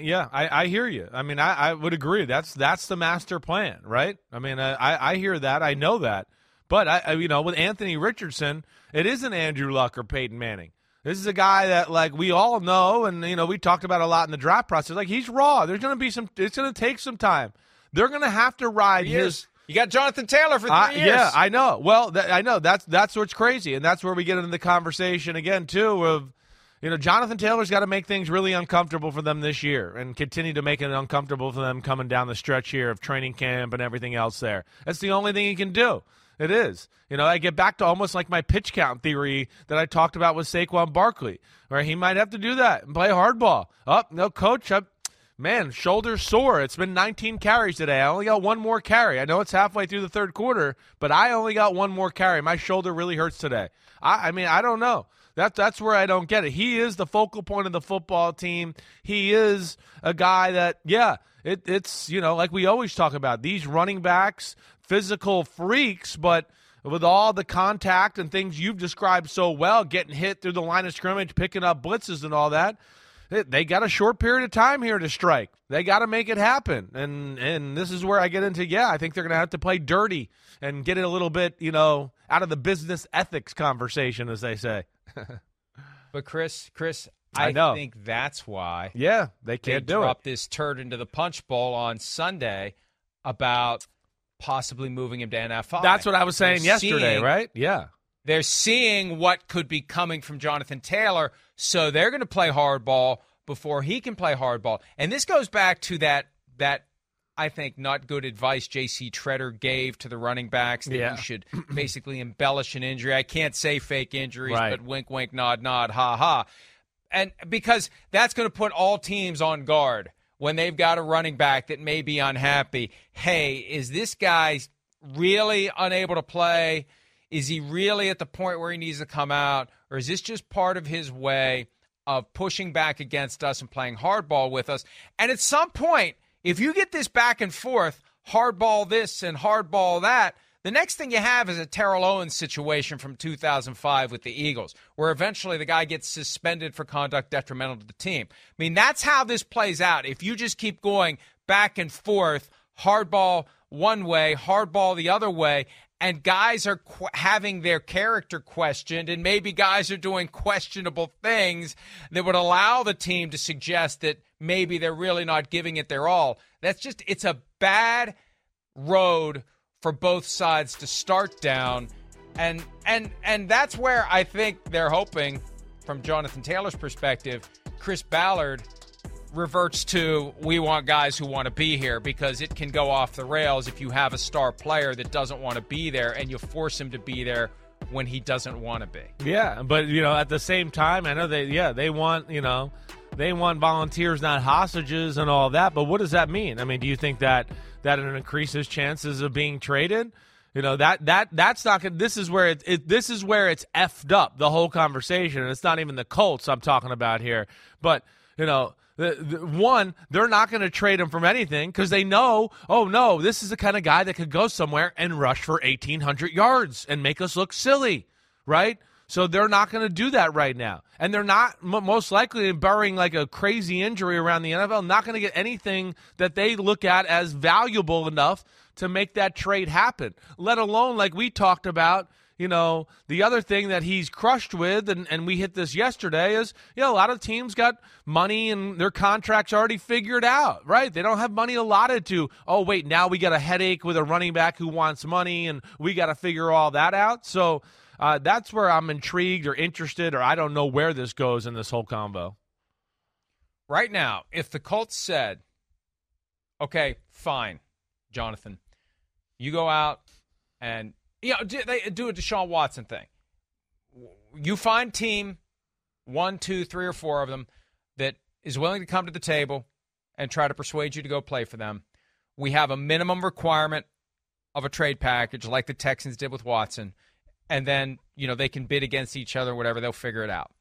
I hear you. I mean, I would agree. That's the master plan, right? I mean, I hear that. I know that. But, with Anthony Richardson, it isn't Andrew Luck or Peyton Manning. This is a guy that, like, we all know, and, we talked about a lot in the draft process. Like, he's raw. There's going to be it's going to take some time. They're going to have to ride his. You got Jonathan Taylor for 3 years. Yeah, I know. Well, I know. That's what's crazy. And that's where we get into the conversation again, too, of, Jonathan Taylor's got to make things really uncomfortable for them this year and continue to make it uncomfortable for them coming down the stretch here of training camp and everything else there. That's the only thing he can do. It is. I get back to almost like my pitch count theory that I talked about with Saquon Barkley, where he might have to do that and play hardball. Oh, no, coach, shoulder's sore. It's been 19 carries today. I only got one more carry. I know it's halfway through the third quarter, but I only got one more carry. My shoulder really hurts today. I don't know. That's where I don't get it. He is the focal point of the football team. He is a guy that, it's like we always talk about, these running backs, physical freaks, but with all the contact and things you've described so well, getting hit through the line of scrimmage, picking up blitzes and all that, they got a short period of time here to strike. They got to make it happen. And this is where I get into, I think they're going to have to play dirty and get it a little bit, out of the business ethics conversation, as they say. But Chris, I think that's why they can't do it. Drop this turd into the punch bowl on Sunday about possibly moving him to NFI. That's what I was saying yesterday, right? Yeah. They're seeing what could be coming from Jonathan Taylor, so they're going to play hardball before he can play hardball. And this goes back to that I think not good advice J.C. Tretter gave to the running backs that you should basically embellish an injury. I can't say fake injuries, but wink, wink, nod, nod, ha, ha. And because that's going to put all teams on guard when they've got a running back that may be unhappy. Hey, is this guy really unable to play? Is he really at the point where he needs to come out? Or is this just part of his way of pushing back against us and playing hardball with us? And at some point, if you get this back and forth, hardball this and hardball that, the next thing you have is a Terrell Owens situation from 2005 with the Eagles, where eventually the guy gets suspended for conduct detrimental to the team. I mean, that's how this plays out. If you just keep going back and forth, hardball one way, hardball the other way, and guys are having their character questioned, and maybe guys are doing questionable things that would allow the team to suggest that maybe they're really not giving it their all. It's a bad road for both sides to start down. And that's where I think they're hoping, from Jonathan Taylor's perspective, Chris Ballard reverts to, we want guys who want to be here, because it can go off the rails if you have a star player that doesn't want to be there and you force him to be there when he doesn't want to be. Yeah, but at the same time, I know they want volunteers, not hostages and all that, but what does that mean? I mean, do you think that it increases chances of being traded? That's not good. This is where this is where it's effed up, the whole conversation, and it's not even the Colts I'm talking about here. But one, they're not going to trade him from anything because they know, oh no, this is the kind of guy that could go somewhere and rush for 1,800 yards and make us look silly, right? So they're not going to do that right now. And they're not, most likely, barring like a crazy injury around the NFL, not going to get anything that they look at as valuable enough to make that trade happen, let alone, like we talked about, the other thing that he's crushed with, and we hit this yesterday, is, a lot of teams got money and their contracts already figured out, right? They don't have money allotted to, oh, wait, now we got a headache with a running back who wants money, and we got to figure all that out. So that's where I'm intrigued or interested, or I don't know where this goes in this whole combo. Right now, if the Colts said, okay, fine, Jonathan, you go out and they do a Deshaun Watson thing. You find team 1, 2, 3, or 4 of them that is willing to come to the table and try to persuade you to go play for them. We have a minimum requirement of a trade package like the Texans did with Watson. And then, they can bid against each other or whatever. They'll figure it out.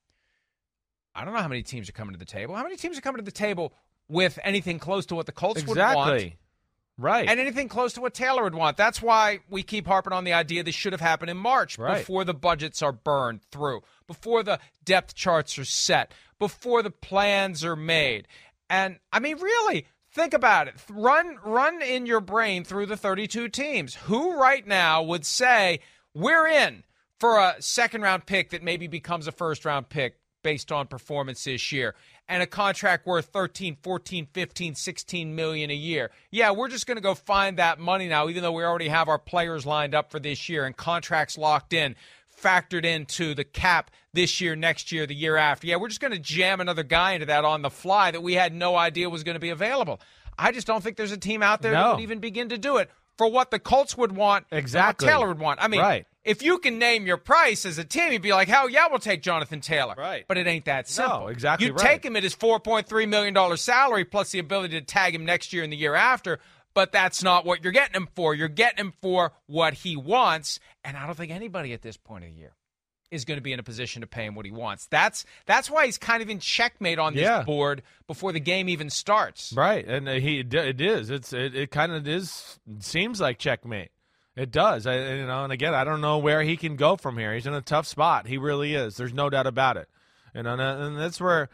I don't know how many teams are coming to the table. How many teams are coming to the table with anything close to what the Colts would want? Right. And anything close to what Taylor would want. That's why we keep harping on the idea this should have happened in March, before the budgets are burned through, before the depth charts are set, before the plans are made. And, I mean, really, think about it. Run in your brain through the 32 teams. Who right now would say, we're in for a second-round pick that maybe becomes a first-round pick based on performance this year, and a contract worth $13, $14, $15, $16 million a year? Yeah, we're just going to go find that money now, even though we already have our players lined up for this year and contracts locked in, factored into the cap this year, next year, the year after. Yeah, we're just going to jam another guy into that on the fly that we had no idea was going to be available. I just don't think there's a team out there that would even begin to do it for what the Colts would want, exactly, and what Taylor would want. I mean, if you can name your price as a team, you'd be like, hell yeah, we'll take Jonathan Taylor. Right. But it ain't that simple. No, exactly. You take him at his $4.3 million salary plus the ability to tag him next year and the year after, but that's not what you're getting him for. You're getting him for what he wants, and I don't think anybody at this point of the year is going to be in a position to pay him what he wants. That's why he's kind of in checkmate on this board before the game even starts. Right, and it is. It kind of is. Seems like checkmate. It does. And again, I don't know where he can go from here. He's in a tough spot. He really is. There's no doubt about it. And that's where,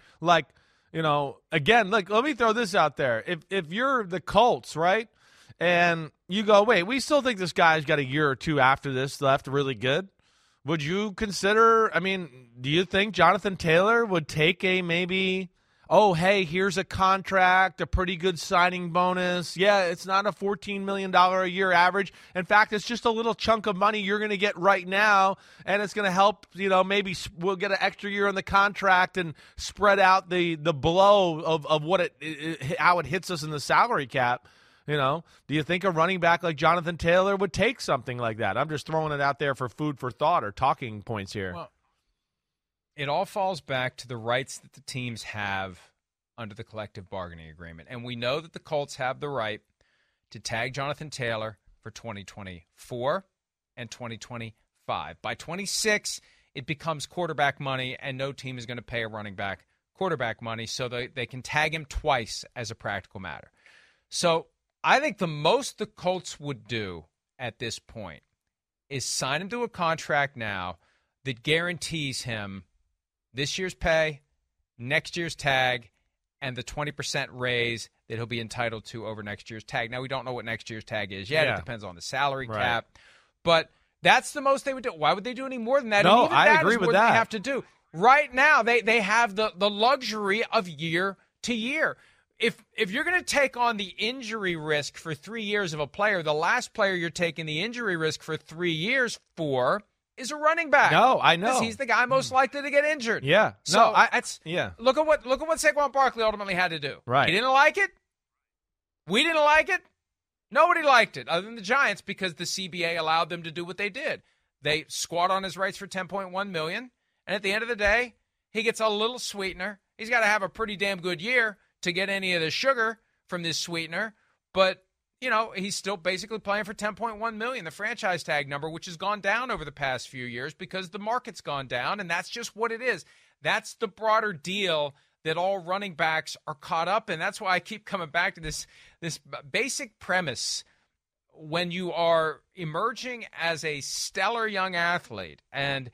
again, let me throw this out there. If you're the Colts, right, and you go, wait, we still think this guy's got a year or two after this left really good, would you consider, do you think Jonathan Taylor would take a maybe, oh, hey, here's a contract, a pretty good signing bonus. Yeah, it's not a $14 million a year average. In fact, it's just a little chunk of money you're going to get right now, and it's going to help, maybe we'll get an extra year on the contract and spread out the blow of what how it hits us in the salary cap. Do you think a running back like Jonathan Taylor would take something like that? I'm just throwing it out there for food for thought or talking points here. Well, it all falls back to the rights that the teams have under the collective bargaining agreement. And we know that the Colts have the right to tag Jonathan Taylor for 2024 and 2025. By 26, it becomes quarterback money, and no team is going to pay a running back quarterback money, so they can tag him twice as a practical matter. So I think the most the Colts would do at this point is sign him to a contract now that guarantees him this year's pay, next year's tag, and the 20% raise that he'll be entitled to over next year's tag. Now, we don't know what next year's tag is yet. Yeah. It depends on the salary cap. But that's the most they would do. Why would they do any more than that? No, and even I that agree is with what that. They have to do. Right now, they have the luxury of year to year. If you're going to take on the injury risk for 3 years of a player, the last player you're taking the injury risk for 3 years for is a running back. No, I know. Because he's the guy most likely to get injured. Yeah. So yeah. Look at what Saquon Barkley ultimately had to do. Right. He didn't like it. We didn't like it. Nobody liked it other than the Giants because the CBA allowed them to do what they did. They squat on his rights for $10.1 million, and at the end of the day, he gets a little sweetener. He's got to have a pretty damn good year to get any of the sugar from this sweetener, but he's still basically playing for $10.1 million, the franchise tag number, which has gone down over the past few years because the market's gone down, and that's just what it is. That's the broader deal that all running backs are caught up in. That's why I keep coming back to this basic premise. When you are emerging as a stellar young athlete and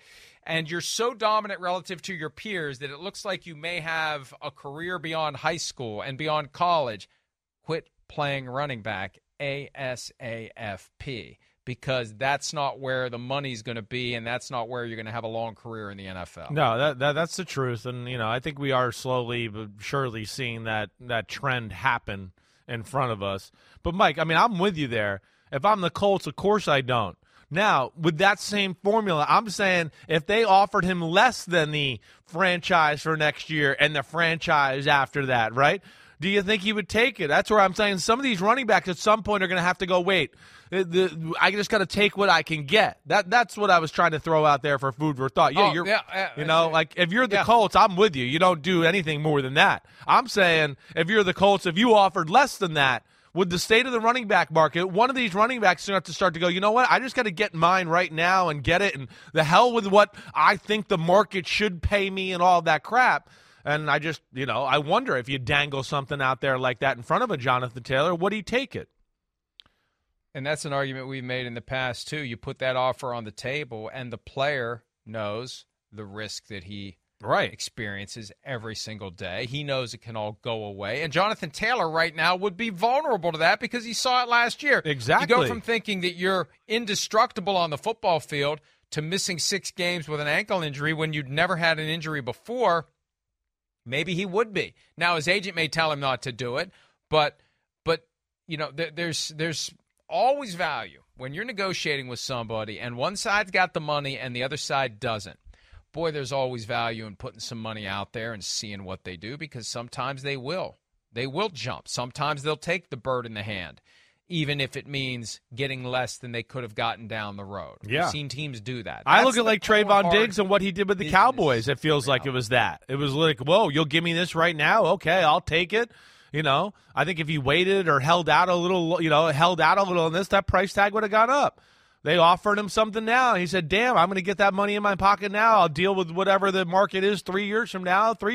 and you're so dominant relative to your peers that it looks like you may have a career beyond high school and beyond college, quit playing running back ASAP, because that's not where the money's going to be, and that's not where you're going to have a long career in the NFL. No, that's the truth, and I think we are slowly but surely seeing that trend happen in front of us. But Mike, I'm with you there. If I'm the Colts, of course I don't. Now, with that same formula, I'm saying if they offered him less than the franchise for next year and the franchise after that, right? Do you think he would take it? That's where I'm saying some of these running backs at some point are going to have to go, wait, I just got to take what I can get. That's what I was trying to throw out there for food for thought. Like if you're the Colts, I'm with you. You don't do anything more than that. I'm saying if you're the Colts, if you offered less than that, with the state of the running back market, one of these running backs is going to have to start to go, you know what, I just got to get mine right now and get it, and the hell with what I think the market should pay me and all that crap. And I just, I wonder if you dangle something out there like that in front of a Jonathan Taylor, would he take it? And that's an argument we've made in the past, too. You put that offer on the table, and the player knows the risk that he experiences every single day. He knows it can all go away. And Jonathan Taylor right now would be vulnerable to that because he saw it last year. Exactly. You go from thinking that you're indestructible on the football field to missing 6 games with an ankle injury when you'd never had an injury before. Maybe he would be. Now, his agent may tell him not to do it, but there's always value when you're negotiating with somebody and one side's got the money and the other side doesn't. Boy, there's always value in putting some money out there and seeing what they do, because sometimes they will. They will jump. Sometimes they'll take the bird in the hand, even if it means getting less than they could have gotten down the road. Yeah. We've seen teams do that. I look at like Trayvon Diggs and what he did with the Cowboys. It feels like it was that. It was like, whoa, you'll give me this right now? Okay, I'll take it. I think if he waited or held out a little on this, that price tag would have gone up. They offered him something now. He said, damn, I'm going to get that money in my pocket now. I'll deal with whatever the market is 3 years from now. And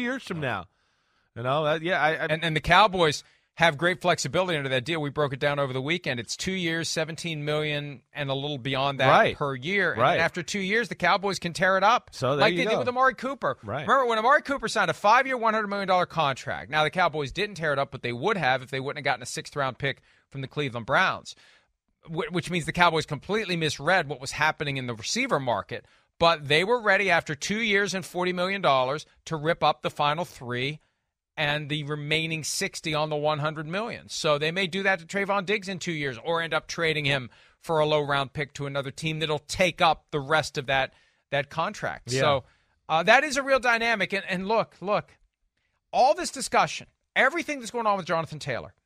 the Cowboys have great flexibility under that deal. We broke it down over the weekend. It's 2 years, $17 million, and a little beyond that per year. And after 2 years, the Cowboys can tear it up, so like they did with Amari Cooper. Right. Remember when Amari Cooper signed a 5-year, $100 million contract? Now, the Cowboys didn't tear it up, but they would have if they wouldn't have gotten a 6th-round pick from the Cleveland Browns, which means the Cowboys completely misread what was happening in the receiver market. But they were ready after 2 years and $40 million to rip up the final 3 and the remaining 60 on the $100 million. So they may do that to Trayvon Diggs in 2 years, or end up trading him for a low-round pick to another team that'll take up the rest of that contract. Yeah. So that is a real dynamic. And look, all this discussion, everything that's going on with Jonathan Taylor,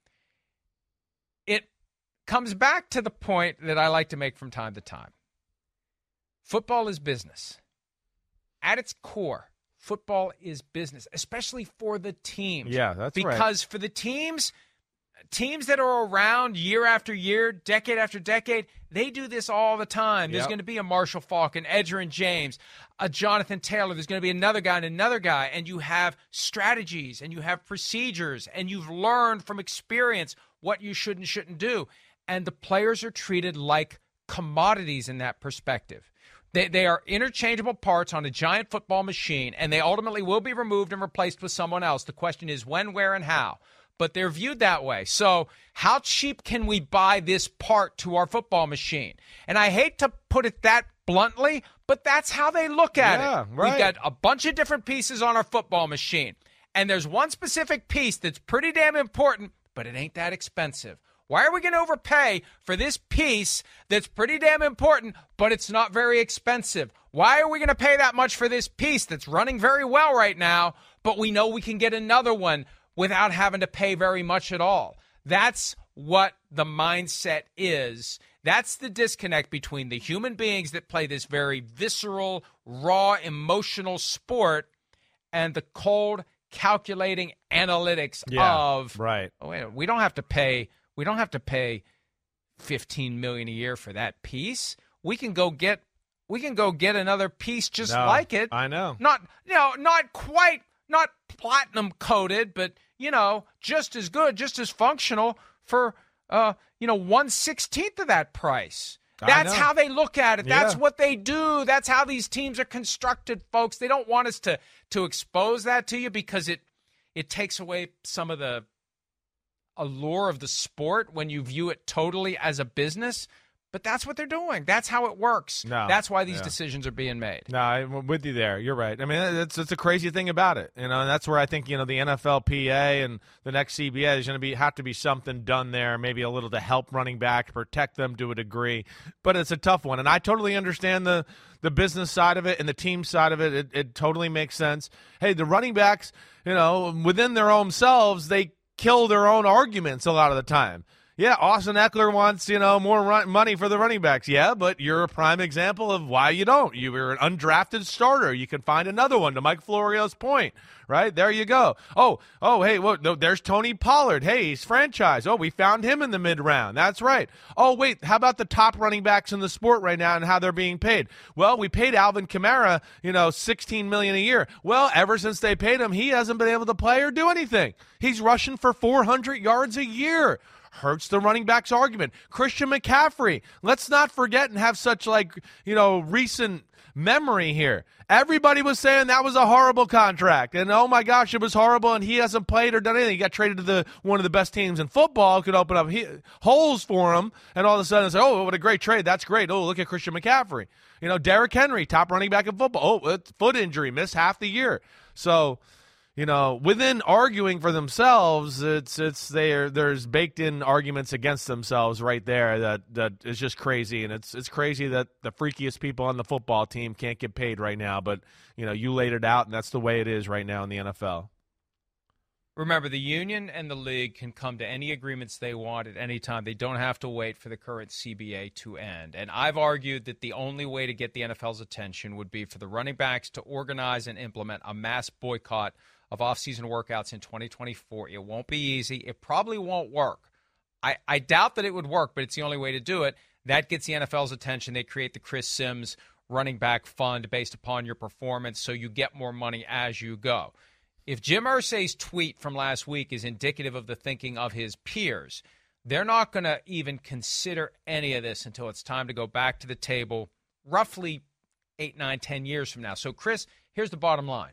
it comes back to the point that I like to make from time to time. Football is business. At its core, football is business, especially for the teams. Yeah, that's right. Because for the teams that are around year after year, decade after decade, they do this all the time. There's going to be a Marshall Faulk, an Edgerrin James, a Jonathan Taylor. There's going to be another guy and another guy. And you have strategies and you have procedures and you've learned from experience what you should and shouldn't do. And the players are treated like commodities in that perspective. They are interchangeable parts on a giant football machine, and they ultimately will be removed and replaced with someone else. The question is when, where, and how. But they're viewed that way. So how cheap can we buy this part to our football machine? And I hate to put it that bluntly, but that's how they look at it. Right. We've got a bunch of different pieces on our football machine, and there's one specific piece that's pretty damn important, but it ain't that expensive. Why are we going to overpay for this piece that's pretty damn important, but it's not very expensive? Why are we going to pay that much for this piece that's running very well right now, but we know we can get another one without having to pay very much at all? That's what the mindset is. That's the disconnect between the human beings that play this very visceral, raw, emotional sport and the cold, calculating analytics of, oh, wait, we don't have to pay $15 million a year for that piece. We can go get another piece just like it. I know. Not platinum coated, but just as good, just as functional for 1/16 of that price. That's how they look at it. That's Yeah. what they do. That's how these teams are constructed, folks. They don't want us to expose that to you because it takes away some of the allure of the sport when you view it totally as a business. But that's what they're doing. That's how it works. No. That's why these decisions are being made. No, I'm with you there. You're right. I mean, it's a crazy thing about it, and that's where I think the NFLPA and the next CBA is going to have to be something done there, maybe a little to help running back, protect them to a degree. But it's a tough one, and I totally understand the business side of it and the team side of it. It totally makes sense. Hey, the running backs, within their own selves, they kill their own arguments a lot of the time. Yeah, Austin Eckler wants, more money for the running backs. Yeah, but you're a prime example of why you don't. You were an undrafted starter. You can find another one, to Mike Florio's point, right? There you go. Oh, hey, there's Tony Pollard. Hey, he's franchise. Oh, we found him in the mid-round. That's right. Oh, wait, how about the top running backs in the sport right now and how they're being paid? Well, we paid Alvin Kamara, $16 million a year. Well, ever since they paid him, he hasn't been able to play or do anything. He's rushing for 400 yards a year. Hurts the running backs argument. Christian McCaffrey, let's not forget and have such recent memory here. Everybody was saying that was a horrible contract, and oh my gosh, it was horrible, and he hasn't played or done anything. He got traded to one of the best teams in football, could open up holes for him, and all of a sudden it's oh, what a great trade. That's great. Oh, look at Christian McCaffrey. Derrick Henry, top running back in football. Oh, foot injury, missed half the year. So, within arguing for themselves, there's baked in arguments against themselves right there that is just crazy, and it's crazy that the freakiest people on the football team can't get paid right now. But you laid it out, and that's the way it is right now in the NFL. Remember, the union and the league can come to any agreements they want at any time. They don't have to wait for the current CBA to end. And I've argued that the only way to get the NFL's attention would be for the running backs to organize and implement a mass boycott of off-season workouts in 2024. It won't be easy. It probably won't work. I doubt that it would work, but it's the only way to do it. That gets the NFL's attention. They create the Chris Sims running back fund based upon your performance, so you get more money as you go. If Jim Irsay's tweet from last week is indicative of the thinking of his peers, they're not going to even consider any of this until it's time to go back to the table roughly 8, 9, 10 years from now. So, Chris, here's the bottom line.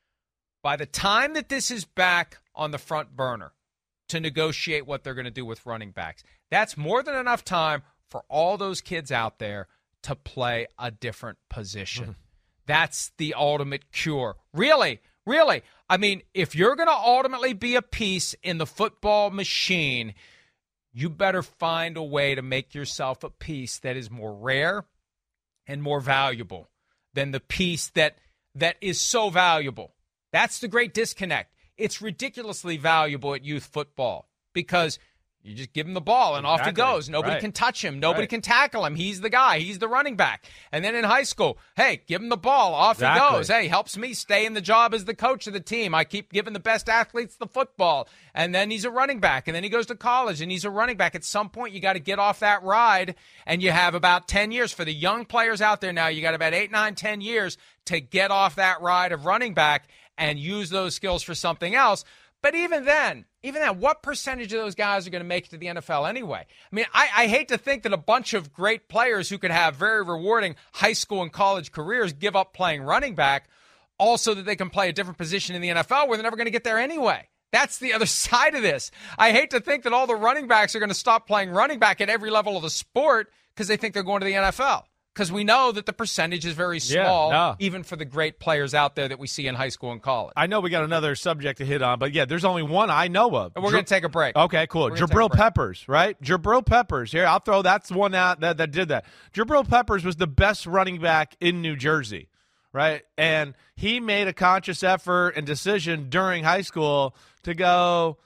By the time that this is back on the front burner to negotiate what they're going to do with running backs, that's more than enough time for all those kids out there to play a different position. Mm-hmm. That's the ultimate cure. Really. I mean, if you're going to ultimately be a piece in the football machine, you better find a way to make yourself a piece that is more rare and more valuable than the piece that is so valuable. That's the great disconnect. It's ridiculously valuable at youth football because you just give him the ball and off he goes. Nobody can touch him. Nobody can tackle him. He's the guy. He's the running back. And then in high school, hey, give him the ball. Off he goes. Hey, helps me stay in the job as the coach of the team. I keep giving the best athletes the football. And then he's a running back. And then he goes to college and he's a running back. At some point, you got to get off that ride. And you have about 10 years. For the young players out there now, you got about 8, 9, 10 years to get off that ride of running back and use those skills for something else. But even then, what percentage of those guys are going to make it to the NFL anyway? I mean, I hate to think that a bunch of great players who could have very rewarding high school and college careers give up playing running back also that they can play a different position in the NFL where they're never going to get there anyway. That's the other side of this. I hate to think that all the running backs are going to stop playing running back at every level of the sport because they think they're going to the NFL. Because we know that the percentage is very small, even for the great players out there that we see in high school and college. I know we got another subject to hit on, but yeah, there's only one I know of. We're going to take a break. Okay, cool. Jabril Peppers, right? Jabril Peppers. Here, I'll throw that's one out that did that. Jabril Peppers was the best running back in New Jersey, right? And he made a conscious effort and decision during high school to go,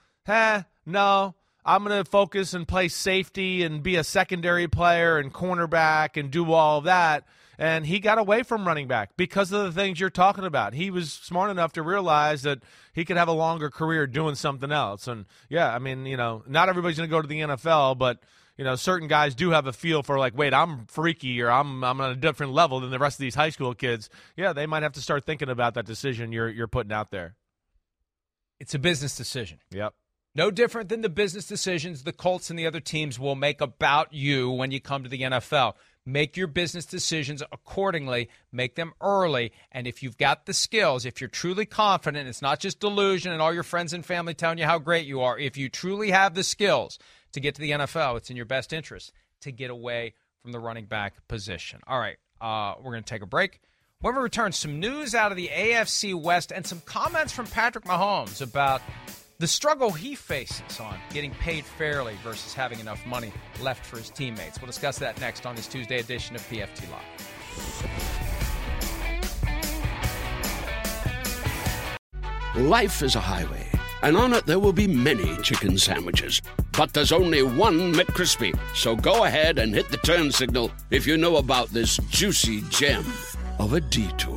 no, I'm going to focus and play safety and be a secondary player and cornerback and do all of that. And he got away from running back because of the things you're talking about. He was smart enough to realize that he could have a longer career doing something else. And, yeah, I mean, not everybody's going to go to the NFL, but, certain guys do have a feel for like, wait, I'm freaky or I'm on a different level than the rest of these high school kids. Yeah, they might have to start thinking about that decision you're putting out there. It's a business decision. Yep. No different than the business decisions the Colts and the other teams will make about you when you come to the NFL. Make your business decisions accordingly. Make them early. And if you've got the skills, if you're truly confident, it's not just delusion and all your friends and family telling you how great you are. If you truly have the skills to get to the NFL, it's in your best interest to get away from the running back position. All right, we're going to take a break. When we return, some news out of the AFC West and some comments from Patrick Mahomes about the struggle he faces on getting paid fairly versus having enough money left for his teammates. We'll discuss that next on this Tuesday edition of PFT Live. Life is a highway, and on it there will be many chicken sandwiches. But there's only one McCrispy. So go ahead and hit the turn signal if you know about this juicy gem of a detour.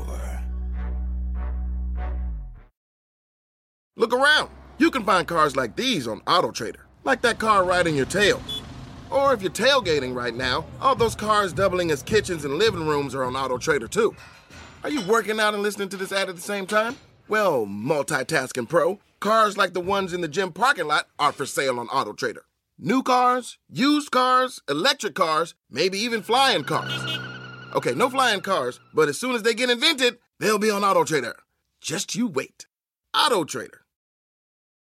Look around. You can find cars like these on AutoTrader, like that car right in your tail. Or if you're tailgating right now, all those cars doubling as kitchens and living rooms are on AutoTrader too. Are you working out and listening to this ad at the same time? Well, multitasking pro, cars like the ones in the gym parking lot are for sale on AutoTrader. New cars, used cars, electric cars, maybe even flying cars. Okay, no flying cars, but as soon as they get invented, they'll be on AutoTrader. Just you wait. AutoTrader.